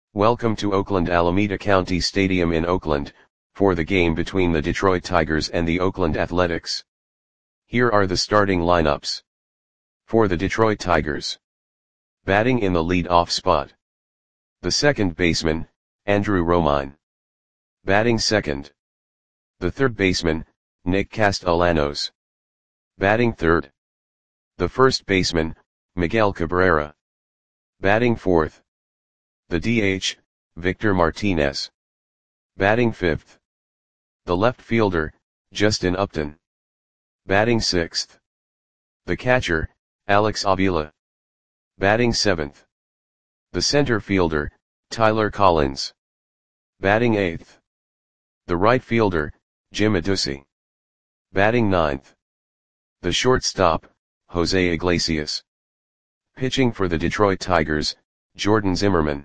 Welcome to Oakland Alameda County Stadium in Oakland, for the game between the Detroit Tigers and the Oakland Athletics. Here are the starting lineups. For the Detroit Tigers. Batting in the lead-off spot. The second baseman, Andrew Romine. Batting second. The third baseman, Nick Castellanos. Batting third. The first baseman, Miguel Cabrera. Batting fourth. The DH, Victor Martinez. Batting fifth. The left fielder, Justin Upton. Batting sixth. The catcher, Alex Avila. Batting seventh. The center fielder, Tyler Collins. Batting eighth. The right fielder, Jim Adduci. Batting ninth. The shortstop, Jose Iglesias. Pitching for the Detroit Tigers, Jordan Zimmermann.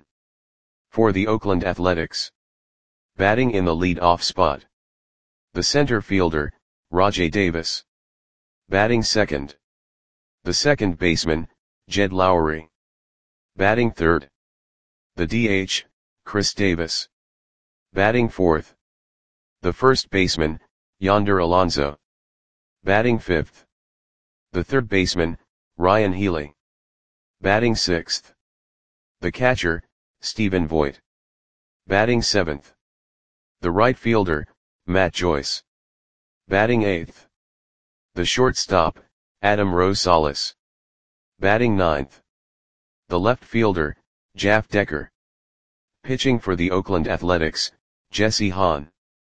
For the Oakland Athletics. Batting in the lead-off spot. The center fielder, Rajai Davis. Batting second. The second baseman, Jed Lowrie. Batting third. The DH, Chris Davis. Batting fourth. The first baseman, Yonder Alonso. Batting fifth. The third baseman, Ryan Healy. Batting sixth. The catcher, Stephen Vogt. Batting seventh. The right fielder, Matt Joyce. Batting eighth. The shortstop, Adam Rosales. Batting ninth. The left fielder, Jeff Decker. Pitching for the Oakland Athletics, Jesse Hahn.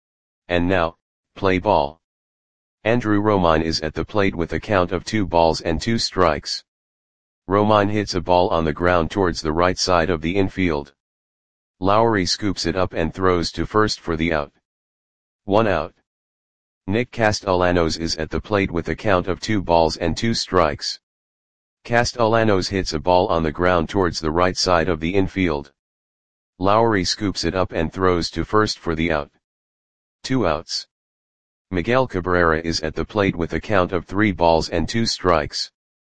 And now, play ball. Andrew Romine is at the plate with a count of 2 balls and 2 strikes. Romine hits a ball on the ground towards the right side of the infield. Lowrie scoops it up and throws to first for the out. 1 out. Nick Castellanos is at the plate with a count of 2 balls and 2 strikes. Castellanos hits a ball on the ground towards the right side of the infield. Lowrie scoops it up and throws to first for the out. 2 outs. Miguel Cabrera is at the plate with a count of 3 balls and 2 strikes.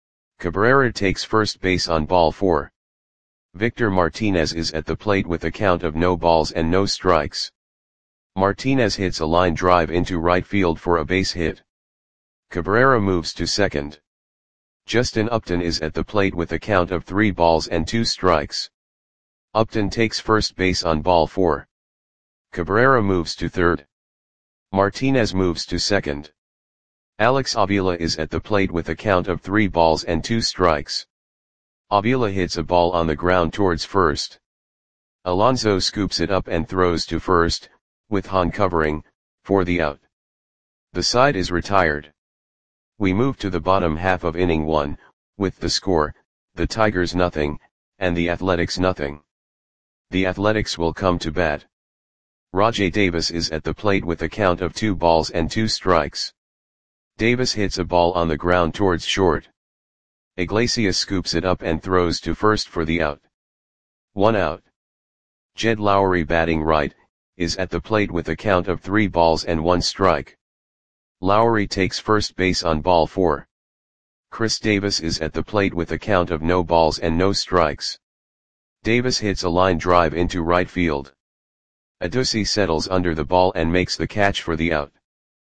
Cabrera takes first base on ball 4. Victor Martinez is at the plate with a count of no balls and no strikes. Martinez hits a line drive into right field for a base hit. Cabrera moves to second. Justin Upton is at the plate with a count of 3 balls and 2 strikes. Upton takes first base on ball 4. Cabrera moves to third. Martinez moves to second. Alex Avila is at the plate with a count of 3 balls and 2 strikes. Avila hits a ball on the ground towards first. Alonso scoops it up and throws to first, with Hahn covering, for the out. The side is retired. We move to the bottom half of inning 1, with the score, the Tigers nothing, and the Athletics nothing. The Athletics will come to bat. Rajai Davis is at the plate with a count of 2 balls and 2 strikes. Davis hits a ball on the ground towards short. Iglesias scoops it up and throws to first for the out. 1 out. Jed Lowrie batting right, is at the plate with a count of 3 balls and 1 strike. Lowrie takes first base on ball 4. Chris Davis is at the plate with a count of no balls and no strikes. Davis hits a line drive into right field. Adduci settles under the ball and makes the catch for the out.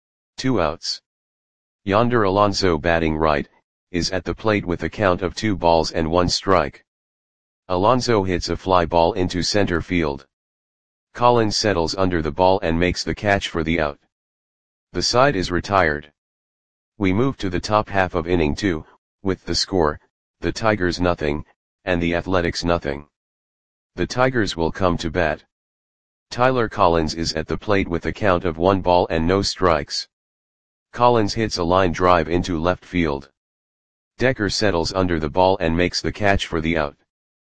2 outs. Yonder Alonso batting right, is at the plate with a count of 2 balls and 1 strike. Alonso hits a fly ball into center field. Collins settles under the ball and makes the catch for the out. The side is retired. We move to the top half of inning 2, with the score, the Tigers nothing, and the Athletics nothing. The Tigers will come to bat. Tyler Collins is at the plate with a count of 1 ball and no strikes. Collins hits a line drive into left field. Decker settles under the ball and makes the catch for the out.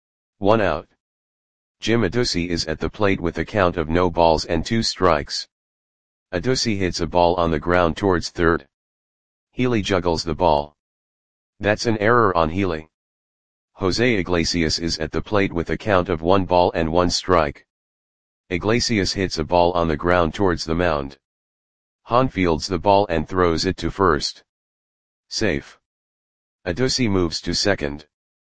1 out. Jim Adduci is at the plate with a count of no balls and 2 strikes. Adduci hits a ball on the ground towards third. Healy juggles the ball. That's an error on Healy. Jose Iglesias is at the plate with a count of 1 ball and 1 strike. Iglesias hits a ball on the ground towards the mound. Hahn fields the ball and throws it to first. Safe. Adduci moves to second.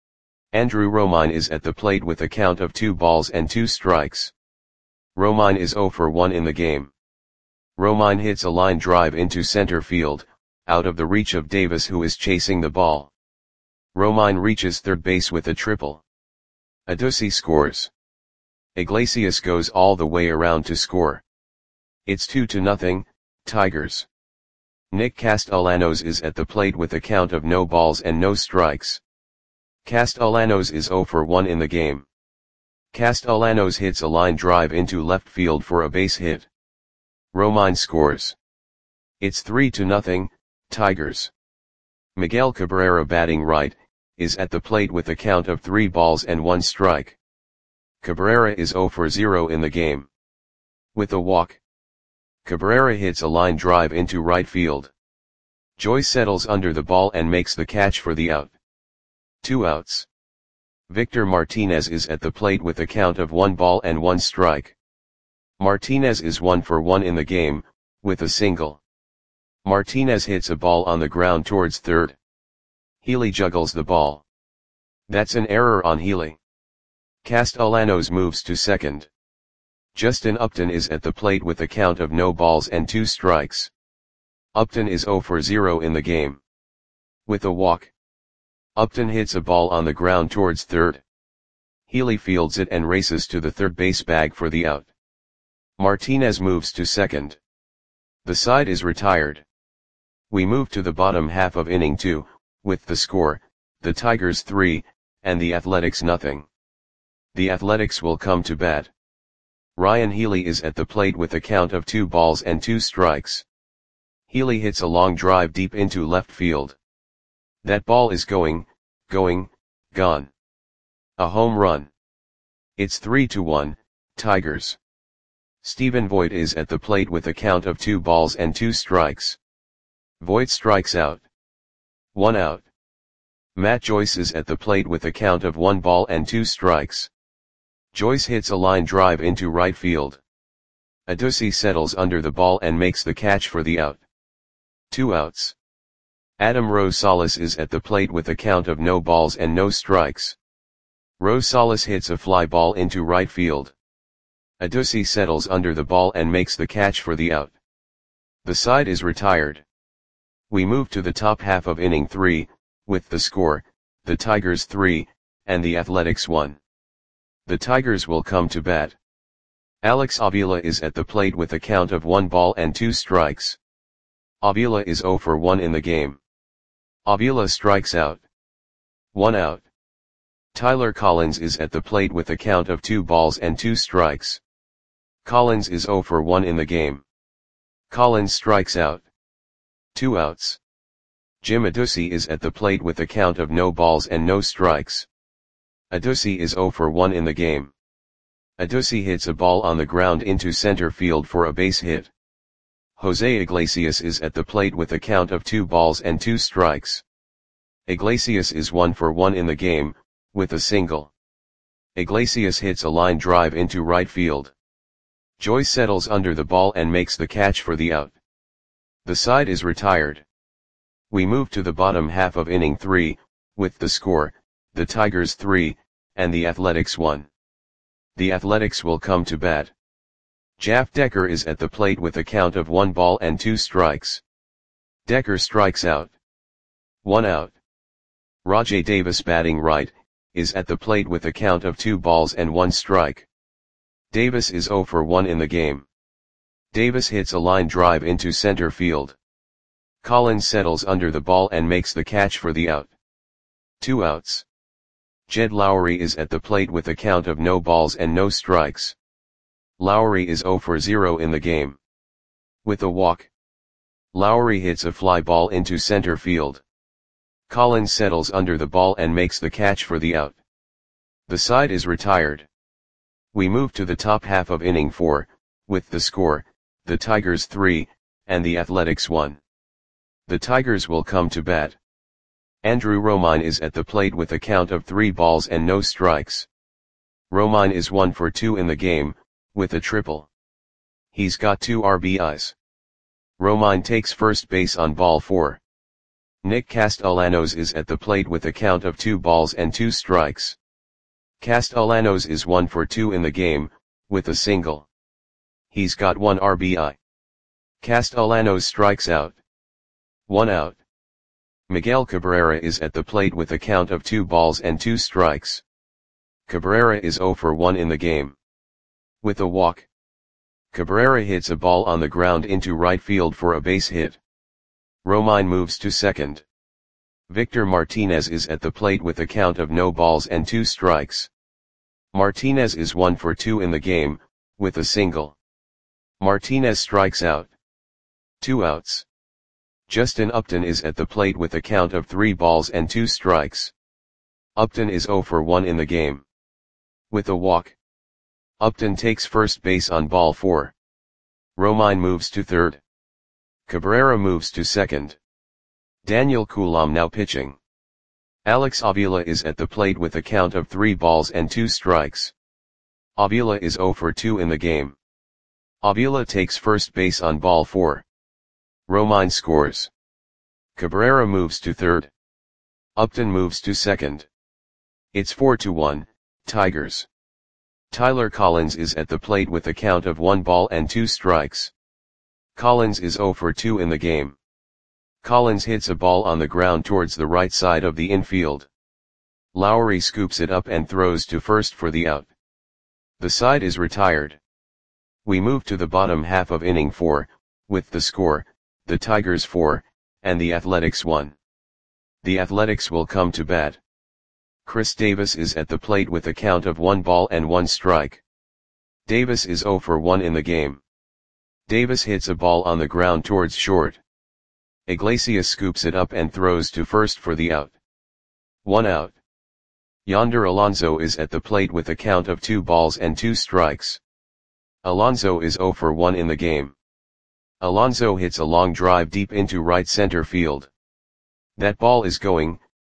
Andrew Romine is at the plate with a count of 2 balls and 2 strikes. Romine is 0 for 1 in the game. Romine hits a line drive into center field, out of the reach of Davis, who is chasing the ball. Romine reaches third base with a triple. Adduci scores. Iglesias goes all the way around to score. It's 2-0, Tigers. Nick Castellanos is at the plate with a count of no balls and no strikes. Castellanos is 0 for 1 in the game. Castellanos hits a line drive into left field for a base hit. Romine scores. It's 3-0, Tigers. Miguel Cabrera, batting right, is at the plate with a count of 3 balls and 1 strike. Cabrera is 0 for 0 in the game. With a walk, Cabrera hits a line drive into right field. Joyce settles under the ball and makes the catch for the out. 2 outs. Victor Martinez is at the plate with a count of 1 ball and 1 strike. Martinez is 1 for 1 in the game, with a single. Martinez hits a ball on the ground towards third. Healy juggles the ball. That's an error on Healy. Castellanos moves to second. Justin Upton is at the plate with a count of no balls and 2 strikes. Upton is 0 for 0 in the game. With a walk, Upton hits a ball on the ground towards third. Healy fields it and races to the third base bag for the out. Martinez moves to second. The side is retired. We move to the bottom half of inning 2, with the score, the Tigers 3, and the Athletics nothing. The Athletics will come to bat. Ryan Healy is at the plate with a count of 2 balls and 2 strikes. Healy hits a long drive deep into left field. That ball is gone. A home run. It's 3-1, Tigers. Stephen Voigt is at the plate with a count of 2 balls and 2 strikes. Voigt strikes out. 1 out. Matt Joyce is at the plate with a count of 1 ball and 2 strikes. Joyce hits a line drive into right field. Adduci settles under the ball and makes the catch for the out. 2 outs. Adam Rosales is at the plate with a count of no balls and no strikes. Rosales hits a fly ball into right field. Adduci settles under the ball and makes the catch for the out. The side is retired. We move to the top half of inning 3, with the score, the Tigers 3, and the Athletics 1. The Tigers will come to bat. Alex Avila is at the plate with a count of 1 ball and 2 strikes. Avila is 0 for 1 in the game. Avila strikes out. 1 out. Tyler Collins is at the plate with a count of 2 balls and 2 strikes. Collins is 0 for 1 in the game. Collins strikes out. 2 outs. Jim Adduci is at the plate with a count of no balls and no strikes. Adduci is 0 for 1 in the game. Adduci hits a ball on the ground into center field for a base hit. Jose Iglesias is at the plate with a count of 2 balls and 2 strikes. Iglesias is 1 for 1 in the game, with a single. Iglesias hits a line drive into right field. Joyce settles under the ball and makes the catch for the out. The side is retired. We move to the bottom half of inning 3, with the score, the Tigers 3, and the Athletics 1. The Athletics will come to bat. Jeff Decker is at the plate with a count of 1 ball and 2 strikes. Decker strikes out. 1 out. Rajai Davis, batting right, is at the plate with a count of 2 balls and 1 strike. Davis is 0 for 1 in the game. Davis hits a line drive into center field. Collins settles under the ball and makes the catch for the out. 2 outs. Jed Lowry is at the plate with a count of no balls and no strikes. Lowry is 0 for 0 in the game. With a walk, Lowry hits a fly ball into center field. Collins settles under the ball and makes the catch for the out. The side is retired. We move to the top half of inning 4, with the score, the Tigers 3, and the Athletics 1. The Tigers will come to bat. Andrew Romine is at the plate with a count of 3 balls and no strikes. Romine is 1 for 2 in the game, with a triple. He's got 2 RBIs. Romine takes first base on ball 4. Nick Castellanos is at the plate with a count of 2 balls and 2 strikes. Castellanos is 1 for 2 in the game, with a single. He's got 1 RBI. Castellanos strikes out. 1 out. Miguel Cabrera is at the plate with a count of 2 balls and 2 strikes. Cabrera is 0 for 1 in the game. With a walk. Cabrera hits a ball on the ground into right field for a base hit. Romine moves to second. Victor Martinez is at the plate with a count of no balls and 2 strikes. Martinez is 1 for 2 in the game, with a single. Martinez strikes out. 2 outs. Justin Upton is at the plate with a count of 3 balls and 2 strikes. Upton is 0 for 1 in the game. With a walk. Upton takes first base on ball 4. Romine moves to third. Cabrera moves to second. Daniel Coulomb now pitching. Alex Avila is at the plate with a count of 3 balls and 2 strikes. Avila is 0 for 2 in the game. Avila takes first base on ball 4. Romine scores. Cabrera moves to third. Upton moves to second. It's 4-1, Tigers. Tyler Collins is at the plate with a count of 1 ball and 2 strikes. Collins is 0 for 2 in the game. Collins hits a ball on the ground towards the right side of the infield. Lowry scoops it up and throws to first for the out. The side is retired. We move to the bottom half of inning 4, with the score, the Tigers 4, and the Athletics 1. The Athletics will come to bat. Chris Davis is at the plate with a count of 1 ball and 1 strike. Davis is 0 for 1 in the game. Davis hits a ball on the ground towards short. Iglesias scoops it up and throws to first for the out. 1 out. Yonder Alonso is at the plate with a count of 2 balls and 2 strikes. Alonso is 0 for 1 in the game. Alonso hits a long drive deep into right center field. That ball is gone.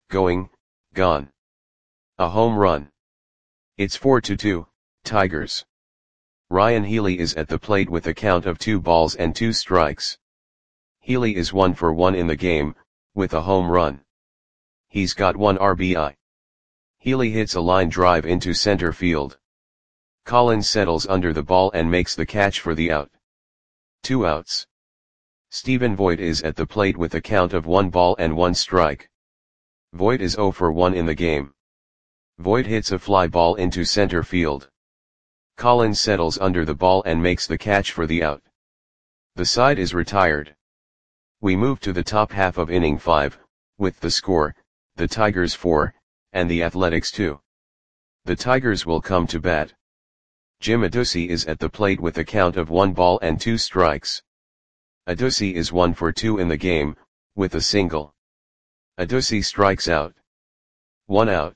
A home run. It's 4-2, Tigers. Ryan Healy is at the plate with a count of 2 balls and 2 strikes. Healy is 1 for 1 in the game, with a home run. He's got 1 RBI. Healy hits a line drive into center field. Collins settles under the ball and makes the catch for the out. 2 outs. Stephen Voit is at the plate with a count of 1 ball and 1 strike. Voit is 0 for 1 in the game. Voit hits a fly ball into center field. Collins settles under the ball and makes the catch for the out. The side is retired. We move to the top half of inning 5, with the score, the Tigers 4, and the Athletics 2. The Tigers will come to bat. Jim Adduci is at the plate with a count of 1 ball and 2 strikes. Adduci is 1 for 2 in the game, with a single. Adduci strikes out. 1 out.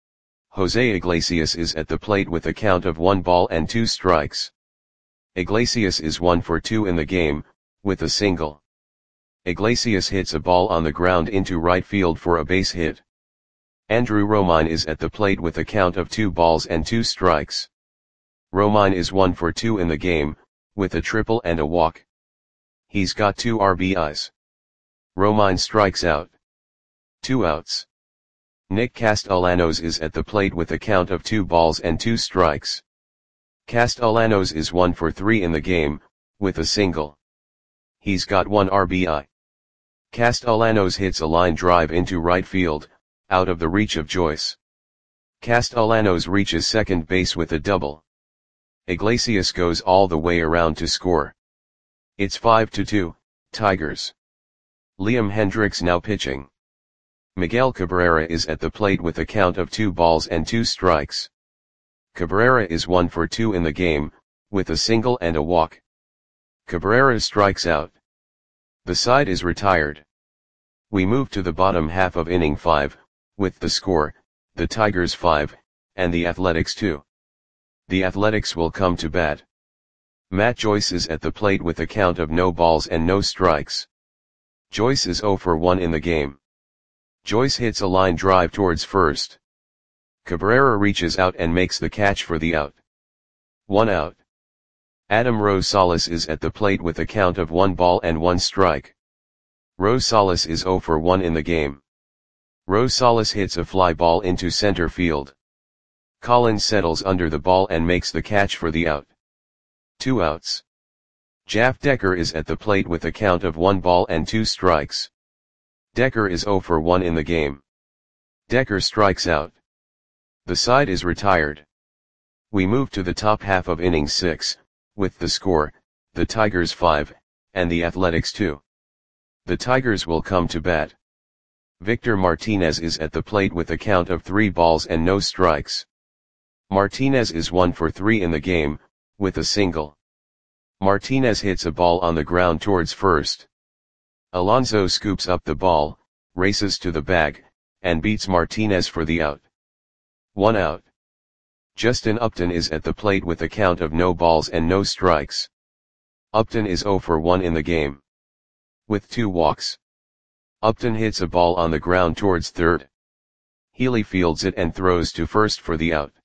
Jose Iglesias is at the plate with a count of 1 ball and 2 strikes. Iglesias is 1 for 2 in the game, with a single. Iglesias hits a ball on the ground into right field for a base hit. Andrew Romine is at the plate with a count of 2 balls and 2 strikes. Romine is 1 for 2 in the game, with a triple and a walk. He's got 2 RBIs. Romine strikes out. 2 outs. Nick Castellanos is at the plate with a count of 2 balls and 2 strikes. Castellanos is 1 for 3 in the game, with a single. He's got 1 RBI. Castellanos hits a line drive into right field, out of the reach of Joyce. Castellanos reaches second base with a double. Iglesias goes all the way around to score. It's 5-2, Tigers. Liam Hendriks now pitching. Miguel Cabrera is at the plate with a count of 2 balls and 2 strikes. Cabrera is 1 for 2 in the game, with a single and a walk. Cabrera strikes out. The side is retired. We move to the bottom half of inning 5, with the score, the Tigers 5, and the Athletics 2. The Athletics will come to bat. Matt Joyce is at the plate with a count of no balls and no strikes. Joyce is 0 for 1 in the game. Joyce hits a line drive towards first. Cabrera reaches out and makes the catch for the out. 1 out. Adam Rosales is at the plate with a count of 1 ball and 1 strike. Rosales is 0 for 1 in the game. Rosales hits a fly ball into center field. Collins settles under the ball and makes the catch for the out. 2 outs. Jeff Decker is at the plate with a count of 1 ball and 2 strikes. Decker is 0 for 1 in the game. Decker strikes out. The side is retired. We move to the top half of inning 6, with the score, the Tigers 5, and the Athletics 2. The Tigers will come to bat. Victor Martinez is at the plate with a count of 3 balls and no strikes. Martinez is 1 for 3 in the game, with a single. Martinez hits a ball on the ground towards first. Alonso scoops up the ball, races to the bag, and beats Martinez for the out. 1 out. Justin Upton is at the plate with a count of no balls and no strikes. Upton is 0 for 1 in the game. With 2 walks. Upton hits a ball on the ground towards third. Healy fields it and throws to first for the out.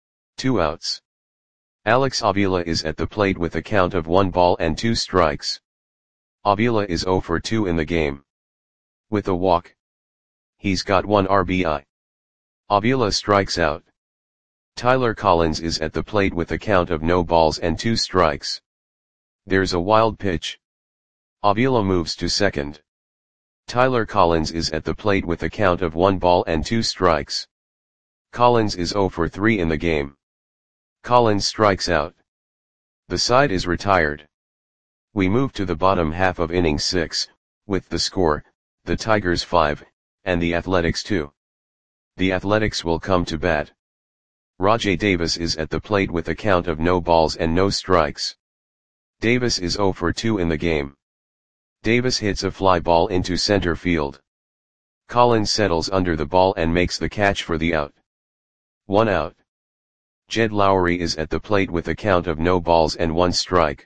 2 outs. Alex Avila is at the plate with a count of 1 ball and 2 strikes. Avila is 0 for 2 in the game. With a walk. He's got 1 RBI. Avila strikes out. Tyler Collins is at the plate with a count of no balls and 2 strikes. There's a wild pitch. Avila moves to second. Tyler Collins is at the plate with a count of 1 ball and 2 strikes. Collins is 0 for 3 in the game. Collins strikes out. The side is retired. We move to the bottom half of inning 6, with the score, the Tigers 5, and the Athletics 2. The Athletics will come to bat. Rajai Davis is at the plate with a count of no balls and no strikes. Davis is 0 for 2 in the game. Davis hits a fly ball into center field. Collins settles under the ball and makes the catch for the out. 1 out. Jed Lowry is at the plate with a count of no balls and 1 strike.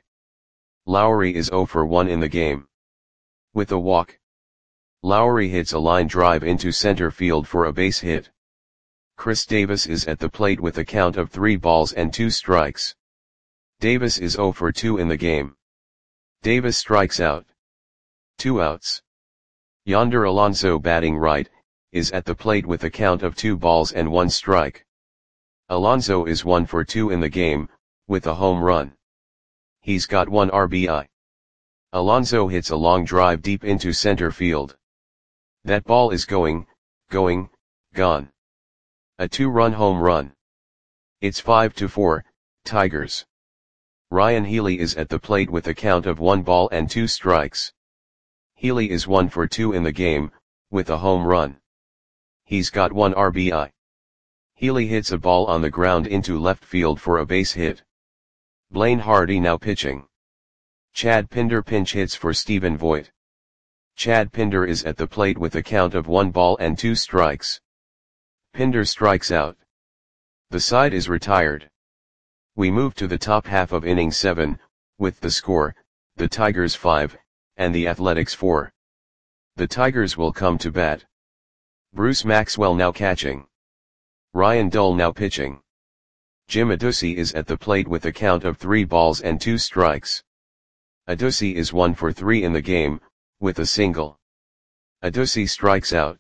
Lowry is 0 for 1 in the game. With a walk. Lowry hits a line drive into center field for a base hit. Chris Davis is at the plate with a count of 3 balls and 2 strikes. Davis is 0 for 2 in the game. Davis strikes out. 2 outs. Yonder Alonso, batting right, is at the plate with a count of 2 balls and 1 strike. Alonso is 1 for 2 in the game, with a home run. He's got 1 RBI. Alonso hits a long drive deep into center field. That ball is gone. A 2-run home run. It's 5-4, Tigers. Ryan Healy is at the plate with a count of 1 ball and 2 strikes. Healy is 1 for 2 in the game, with a home run. He's got 1 RBI. Healy hits a ball on the ground into left field for a base hit. Blaine Hardy now pitching. Chad Pinder pinch hits for Stephen Voigt. Chad Pinder is at the plate with a count of 1 ball and 2 strikes. Pinder strikes out. The side is retired. We move to the top half of inning 7, with the score, the Tigers 5, and the Athletics 4. The Tigers will come to bat. Bruce Maxwell now catching. Ryan Dull now pitching. Jim Adduci is at the plate with a count of 3 balls and 2 strikes. Adduci is 1 for 3 in the game, with a single. Adduci strikes out.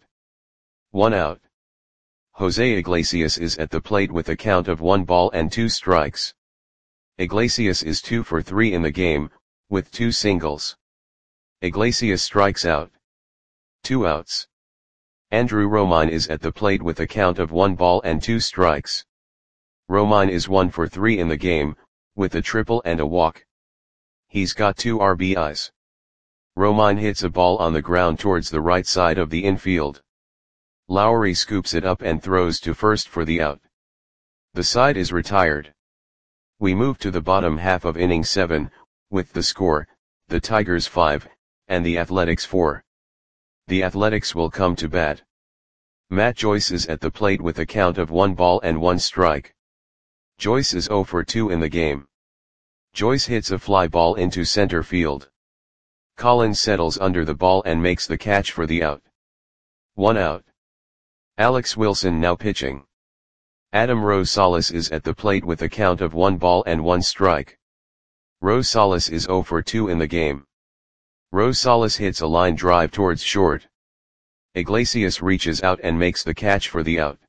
1 out. Jose Iglesias is at the plate with a count of 1 ball and 2 strikes. Iglesias is 2 for 3 in the game, with 2 singles. Iglesias strikes out. 2 outs. Andrew Romine is at the plate with a count of 1 ball and 2 strikes. Romine is 1 for 3 in the game, with a triple and a walk. He's got 2 RBIs. Romine hits a ball on the ground towards the right side of the infield. Lowry scoops it up and throws to first for the out. The side is retired. We move to the bottom half of inning 7, with the score, the Tigers 5, and the Athletics 4. The Athletics will come to bat. Matt Joyce is at the plate with a count of 1 ball and 1 strike. Joyce is 0 for 2 in the game. Joyce hits a fly ball into center field. Collins settles under the ball and makes the catch for the out. 1 out. Alex Wilson now pitching. Adam Rosales is at the plate with a count of 1 ball and 1 strike. Rosales is 0 for 2 in the game. Rosales hits a line drive towards short. Iglesias reaches out and makes the catch for the out.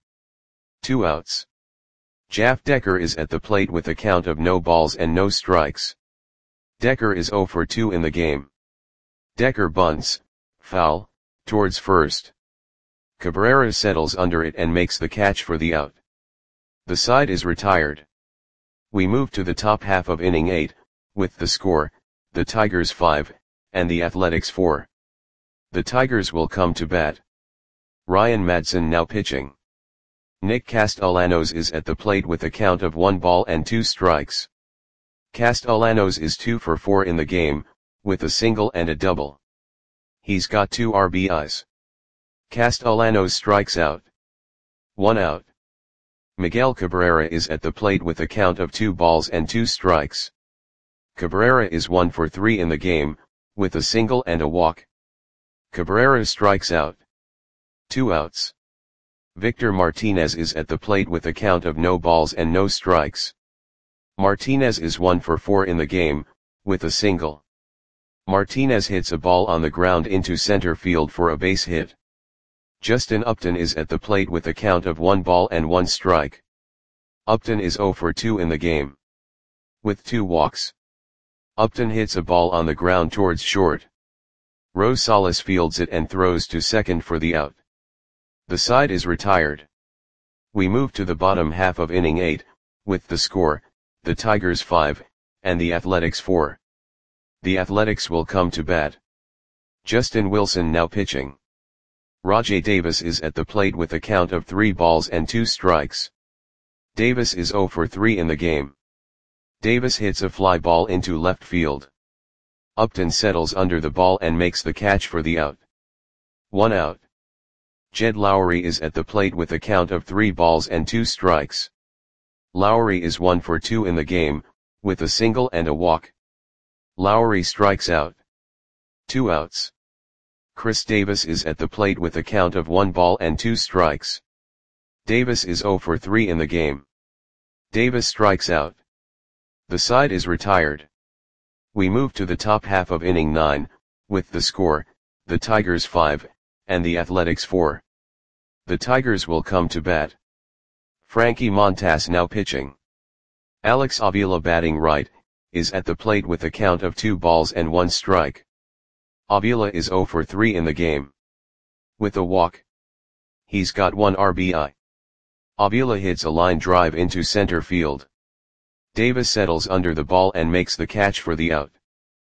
2 outs. Jeff Decker is at the plate with a count of no balls and no strikes. Decker is 0 for 2 in the game. Decker bunts, foul, towards first. Cabrera settles under it and makes the catch for the out. The side is retired. We move to the top half of inning 8, with the score, the Tigers 5, and the Athletics 4. The Tigers will come to bat. Ryan Madson now pitching. Nick Castellanos is at the plate with a count of 1 ball and 2 strikes. Castellanos is 2 for 4 in the game, with a single and a double. He's got 2 RBIs. Castellanos strikes out. 1 out. Miguel Cabrera is at the plate with a count of 2 balls and 2 strikes. Cabrera is 1 for 3 in the game, with a single and a walk. Cabrera strikes out. 2 outs. Victor Martinez is at the plate with a count of no balls and no strikes. Martinez is 1 for 4 in the game, with a single. Martinez hits a ball on the ground into center field for a base hit. Justin Upton is at the plate with a count of 1 ball and 1 strike. Upton is 0 for 2 in the game. With 2 walks. Upton hits a ball on the ground towards short. Rosales fields it and throws to second for the out. The side is retired. We move to the bottom half of inning 8, with the score, the Tigers 5, and the Athletics 4. The Athletics will come to bat. Justin Wilson now pitching. Rajai Davis is at the plate with a count of 3 balls and 2 strikes. Davis is 0 for 3 in the game. Davis hits a fly ball into left field. Upton settles under the ball and makes the catch for the out. 1 out. Jed Lowry is at the plate with a count of 3 balls and 2 strikes. Lowry is 1 for 2 in the game, with a single and a walk. Lowry strikes out. 2 outs. Chris Davis is at the plate with a count of 1 ball and 2 strikes. Davis is 0 for 3 in the game. Davis strikes out. The side is retired. We move to the top half of inning 9, with the score, the Tigers 5, and the Athletics 4. The Tigers will come to bat. Frankie Montas now pitching. Alex Avila batting right, is at the plate with a count of 2 balls and 1 strike. Avila is 0 for 3 in the game. With a walk. He's got 1 RBI. Avila hits a line drive into center field. Davis settles under the ball and makes the catch for the out.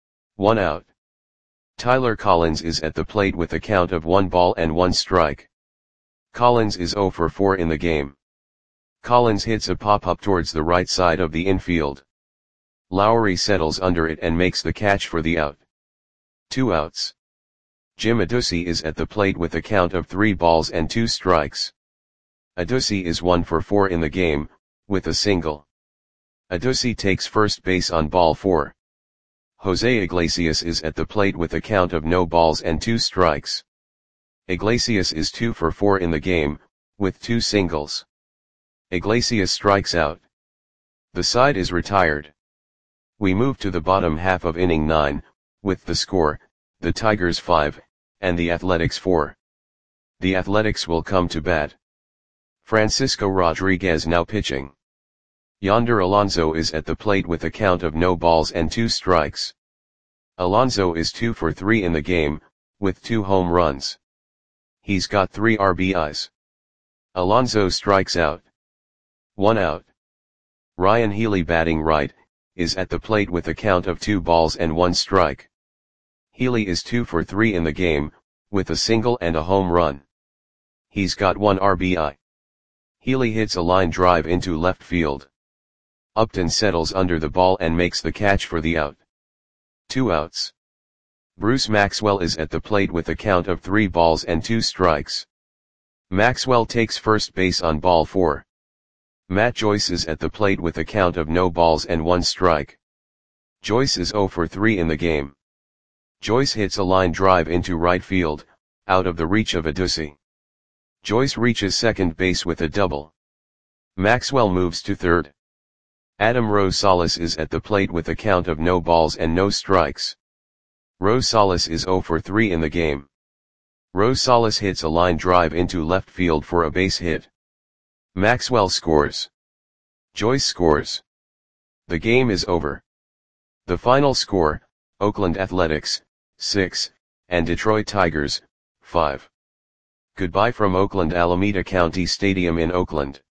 1 out. Tyler Collins is at the plate with a count of 1 ball and 1 strike. Collins is 0 for 4 in the game. Collins hits a pop-up towards the right side of the infield. Lowry settles under it and makes the catch for the out. 2 outs. Jim Adduci is at the plate with a count of 3 balls and 2 strikes. Adduci is 1 for 4 in the game, with a single. Adduci takes first base on ball 4. Jose Iglesias is at the plate with a count of no balls and 2 strikes. Iglesias is 2 for 4 in the game, with 2 singles. Iglesias strikes out. The side is retired. We move to the bottom half of inning 9, with the score, the Tigers 5, and the Athletics 4. The Athletics will come to bat. Francisco Rodriguez now pitching. Yonder Alonso is at the plate with a count of no balls and 2 strikes. Alonso is 2 for 3 in the game, with 2 home runs. He's got 3 RBIs. Alonso strikes out. 1 out. Ryan Healy batting right, is at the plate with a count of 2 balls and 1 strike. Healy is 2 for 3 in the game, with a single and a home run. He's got 1 RBI. Healy hits a line drive into left field. Upton settles under the ball and makes the catch for the out. 2 outs. Bruce Maxwell is at the plate with a count of 3 balls and 2 strikes. Maxwell takes first base on ball 4. Matt Joyce is at the plate with a count of no balls and 1 strike. Joyce is 0 for 3 in the game. Joyce hits a line drive into right field, out of the reach of Adduci. Joyce reaches second base with a double. Maxwell moves to third. Adam Rosales is at the plate with a count of no balls and no strikes. Rosales is 0 for 3 in the game. Rosales hits a line drive into left field for a base hit. Maxwell scores. Joyce scores. The game is over. The final score, Oakland Athletics, 6, and Detroit Tigers, 5. Goodbye from Oakland Alameda County Stadium in Oakland.